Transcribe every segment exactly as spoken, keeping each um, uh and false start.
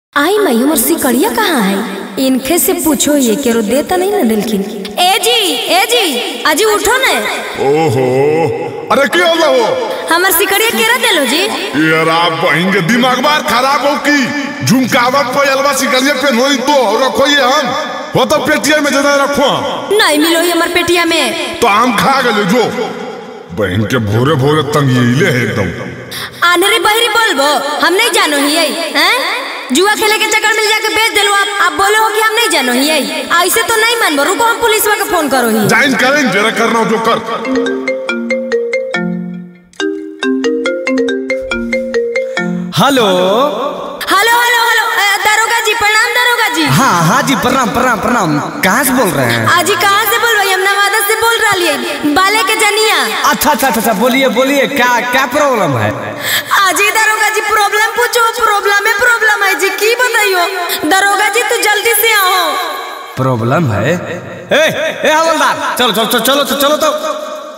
आई मई उमर सिकड़िया कहाँ है? इनखे से पूछो ये केरो देता नहीं ना दिलखिन। ए जी ए जी अजी उठो न। ओहो अरे क्या होला हो? हमर सिकड़िया केरा देलो जी? यार आप बहन के दिमाग बार खराब हो की झुमकावत पे अलवा सिकड़िया पे होई तो रखो ये हम हो तो पेटिया में जदा रखो नहीं मिलो ये हमर पेटिया में तो आम खा गए जो बहन के भोरे भोरे तंगीले है एकदम। आने रे बहरी बोलबो हम नहीं जानो ही हैं? जुआ खेले के चक्कर में जाके बेच देलो आप आप बोलो हो कि हम नहीं जानो ही ऐसे तो नहीं मानबो। रुको हम पुलिस वाला फोन करो ही जाइन करें जरा करना जो कर। हेलो हेलो हेलो हेलो दरोगा जी प्रणाम दरोगा जी। हाँ हाँ जी प्रणाम प्रणाम प्रणाम। कहाँ से बोल रहे हैं? आजी कहाँ से बोल रही? हम नवादा से बोल रही है बाले के जनिया। अच्छा अच्छा अच्छा बोलिए बोलिए क्या क्या प्रॉब्लम है? आजी दरोगा जी प्रॉब्लम पूछो। प्रॉब्लम है प्रॉब्लम है जी की बताइयो दरोगा जी तू जल्दी से आओ। प्रॉब्लम है? ए ए हवलदार चलो चलो चलो चलो चलो तो।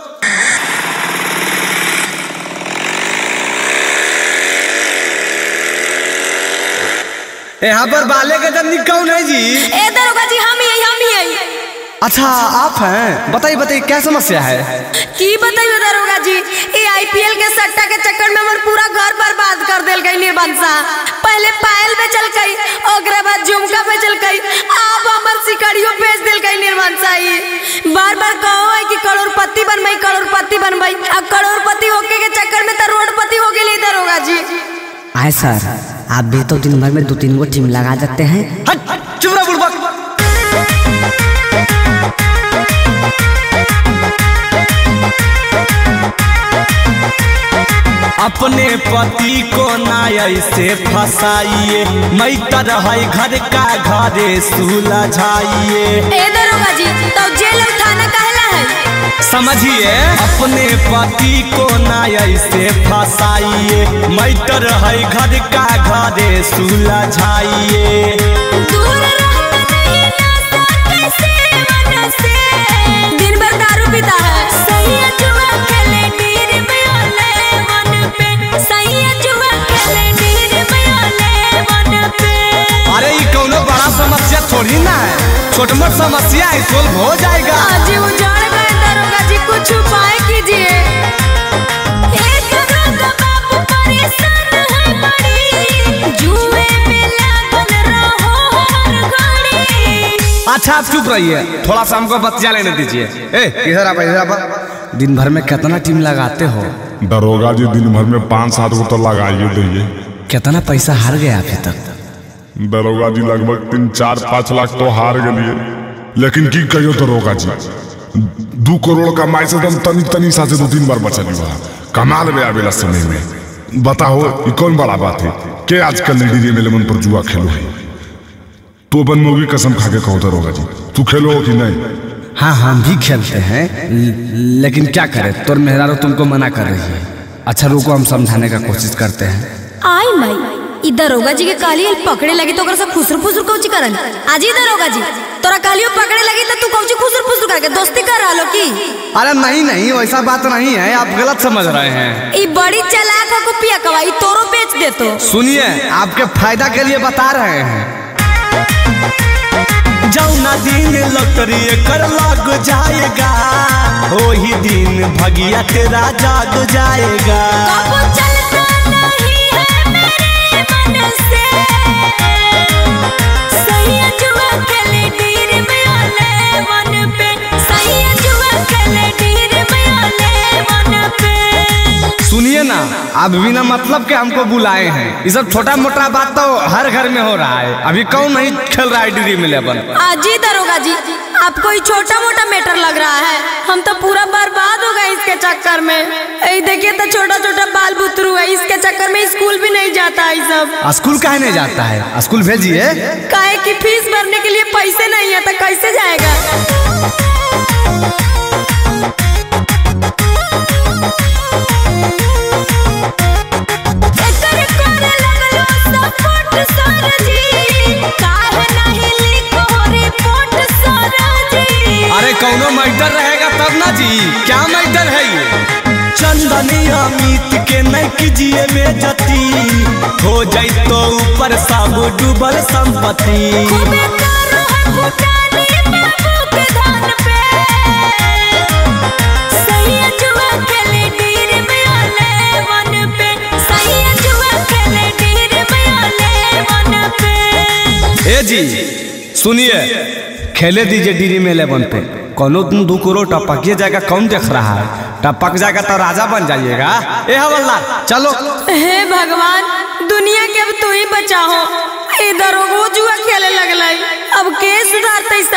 यहाँ पर बाले के जन्नी कौन है जी? ए दरोगा जी हम ही हम ही। अच्छा आप हैं, बताइए बताइए क्या समस्या है? की बताइए दरोगा जी ये आईपीएल के सट्टा के चक्कर में हमार पूरा घर बर्बाद कर देल गई निर्बंसा। पहले पायल पे चल गई ओकरे बाद झुमका पे चल गई अब हमार सिकड़ियों बेच देल गई निर्बंसा। ही बार बार कहो है कि करोड़पति बनबई करोड़पति बनबई अब करोड़पति होके के चक्कर में तो रोडपति हो गई दरोगा जी। आए सर आप भी तो दिन भर में दो तीन गो टीम लगा देते हैं। चुप रहो बुड़बक। अपने पति को ना ऐसे फसाइए मैटर है घर का घरे सुलझाइए। ए दरोगा जी तो जेल और थाना कहला है समझिए। अपने पति को ना ऐसे फसाइए मैटर है घर का घरे सुलझाइए। दूर रहता नहीं नशा के सेवन से दिन भर दारू पीता है सही जुआ खेले नीर में ओले मन पे सही जुआ खेले नीर में ओले मन पे। अरे ये कोनो बड़ा समस्या थोड़ी ना है छोट मोट समस्या है सोल्व हो जाएगा। आज उजाड़ गए दरोगा जी कुछ उपाय कीजिए। एक दरोगा बाबू परेशान है बड़ी जुए में लागल रहो हर घड़ी। अच्छा आप चुप रहिए थोड़ा सा हमको बतिया लेने दीजिए। ए इधर आप इधर आप। दिन भर में कितना टीम लगाते हो? दरोगा जी दिन भर में पाँच सात को तो लगाइए दीजिए। कितना पैसा हार गया अभी तक? दरोगा जी लगभग तीन चार पाँच लाख तो हार गए लेकिन की कहियो दरोगा जी दो करोड़ का माई से दम तनी तनी सा से दो तीन बार बचल हुआ कमाल में आवेला समय में। बताओ ये कौन बड़ा बात है के आजकल लेडी में लेमन पर जुआ खेलो है? तो अपन मुर्गी कसम खा के कहो दरोगा जी तू खेलो कि नहीं? हाँ हम भी खेलते हैं लेकिन क्या करें तोर मेहरारू तुमको मना कर रही है। अच्छा रुको हम समझाने का कोशिश करते हैं। आई माई ई दरोगा जी के काली पकड़े लगी तो सब खुसर फुसर कौची करन। आज ही दरोगा जी तोरा कालियो पकड़े लगी तो तू कौची खुसर फुसर करके दोस्ती कर रहा की? अरे नहीं नहीं वैसा बात नहीं है आप गलत समझ रहे हैं। ई बड़ी चालाक है को पिया कवाई तोरो बेच दे तो। सुनिए आपके फायदा के लिए बता रहे हैं। जौना दिन लॉटरी कर लग जाएगा वही दिन भगिया तेरा जाग जाएगा। कबो चलता नहीं है मेरे मन से सही जुआ खेले नीर में ओले मन पे सही जुआ खेले नीर में ओले मन पे। सुनिए ना आप बिना मतलब के हमको बुलाए हैं ये सब छोटा मोटा बात तो हर घर में हो रहा है। अभी कौन नहीं खेल रहा है ड्रीम इलेवन? आजी दरोगा जी आपको ये छोटा मोटा मैटर लग रहा है हम तो पूरा बर्बाद हो गए इसके चक्कर में। ये देखिए तो छोटा छोटा बाल बुतरू है इसके चक्कर में स्कूल भी नहीं जाता है सब। स्कूल काहे नहीं जाता है? स्कूल भेजिए। काहे की फीस भरने के लिए पैसे नहीं है तो कैसे जाएगा? अरे कौनो मैटर रहेगा तब ना जी क्या मैटर है ये? चंदनिया मीत के नहीं कीजिए बेइज्जती गति हो जाई तो ऊपर सब डूबल संपत्ति। खूबे करो है कुटानी बाबू के धान पे, सही जुआ खेले डीर में आले वन पे, सही जुआ खेले डीर में आले वन पे। ए जी सुनिए, खेले दीजिए डीरी में इलेवन पे। कौनो तुम दो करोड़ टपकिए जाएगा, कौन देख रहा है? टपक जाएगा तो राजा बन जाइएगा। ए हवलदार चलो। हे भगवान, दुनिया के अब तू ही बचाओ। इधर वो जुआ खेले लगलाई, अब के सुधारते।